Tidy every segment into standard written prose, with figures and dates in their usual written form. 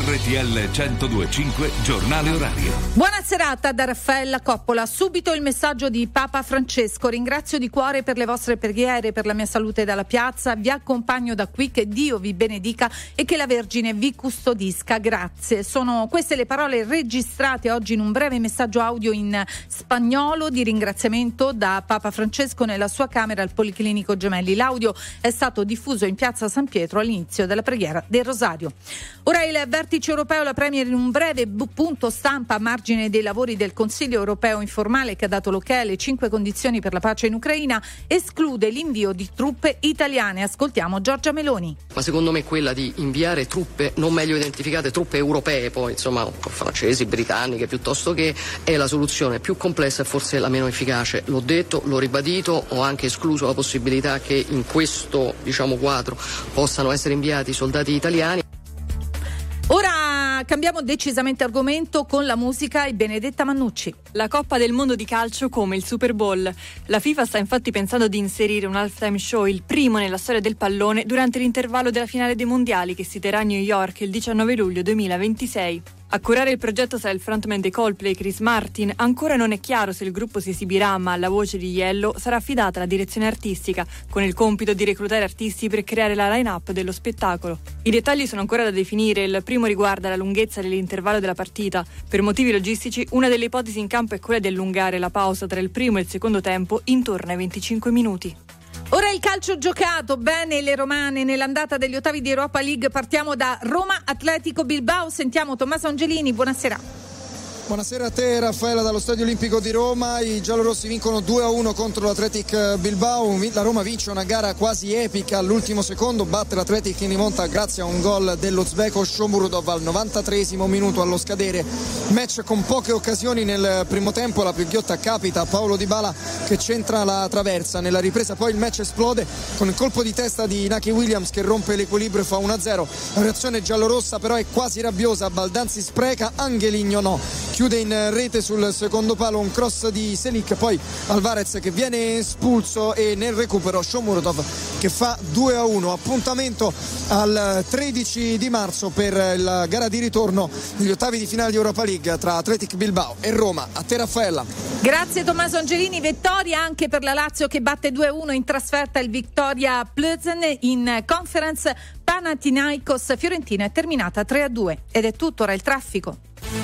RTL 102.5 Giornale Orario. Buona serata da Raffaella Coppola. Subito il messaggio di Papa Francesco: ringrazio di cuore per le vostre preghiere, per la mia salute dalla piazza, vi accompagno da qui, che Dio vi benedica e che la Vergine vi custodisca. Grazie. Sono queste le parole registrate oggi in un breve messaggio audio in spagnolo di ringraziamento da Papa Francesco nella sua camera al Policlinico Gemelli. L'audio è stato diffuso in piazza San Pietro all'inizio della preghiera del Rosario. Ora il vertice europeo, la Premier in un breve punto stampa a margine dei lavori del Consiglio europeo informale che ha dato l'ok alle 5 condizioni per la pace in Ucraina, esclude l'invio di truppe italiane. Ascoltiamo Giorgia Meloni. Ma secondo me quella di inviare truppe non meglio identificate, truppe europee poi, insomma, francesi, britanniche, piuttosto che, è la soluzione più complessa e forse la meno efficace. L'ho detto, l'ho ribadito, ho anche escluso la possibilità che in questo, quadro possano essere inviati soldati italiani. Ora cambiamo decisamente argomento con la musica e Benedetta Mannucci. La Coppa del Mondo di calcio come il Super Bowl. La FIFA sta infatti pensando di inserire un halftime show, il primo nella storia del pallone, durante l'intervallo della finale dei mondiali che si terrà a New York il 19 luglio 2026. A curare il progetto sarà il frontman dei Coldplay, Chris Martin. Ancora non è chiaro se il gruppo si esibirà, ma alla voce di Yellow sarà affidata la direzione artistica, con il compito di reclutare artisti per creare la line-up dello spettacolo. I dettagli sono ancora da definire. Il primo riguarda la lunghezza dell'intervallo della partita. Per motivi logistici, una delle ipotesi in campo è quella di allungare la pausa tra il primo e il secondo tempo intorno ai 25 minuti. Ora il calcio giocato, bene le romane nell'andata degli ottavi di Europa League. Partiamo da Roma Atletico Bilbao, sentiamo Tommaso Angelini, buonasera. Buonasera a te Raffaella dallo Stadio Olimpico di Roma. I giallorossi vincono 2-1 contro l'Athletic Bilbao. La Roma vince una gara quasi epica all'ultimo secondo, batte l'Athletic in rimonta grazie a un gol dell'Uzbeko Shomurodov al 93esimo minuto allo scadere. Match con poche occasioni nel primo tempo, la più ghiotta capita a Paolo Dybala che centra la traversa. Nella ripresa poi il match esplode con il colpo di testa di Inaki Williams che rompe l'equilibrio e fa 1-0. La reazione giallorossa però è quasi rabbiosa, Baldanzi spreca, Angeligno no. Chiude in rete sul secondo palo un cross di Selic, poi Alvarez che viene espulso e nel recupero Shomurodov che fa 2-1. Appuntamento al 13 di marzo per la gara di ritorno degli ottavi di finale di Europa League tra Athletic Bilbao e Roma. A te Raffaella. Grazie Tommaso Angelini. Vittoria anche per la Lazio che batte 2-1 in trasferta il Victoria Plzen. In Conference Panathinaikos Fiorentina è terminata 3-2 ed è tutto. Ora il traffico.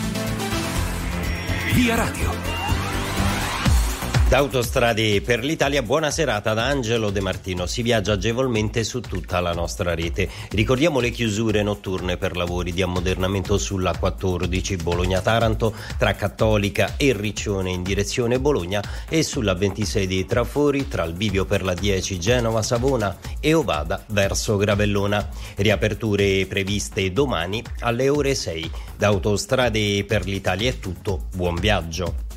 Via Radio. Da Autostrade per l'Italia, buona serata da Angelo De Martino. Si viaggia agevolmente su tutta la nostra rete. Ricordiamo le chiusure notturne per lavori di ammodernamento sulla 14 Bologna-Taranto tra Cattolica e Riccione in direzione Bologna e sulla 26 di Trafori tra il bivio per la 10 Genova-Savona e Ovada verso Gravellona. Riaperture previste domani alle ore 6. Da Autostrade per l'Italia è tutto. Buon viaggio.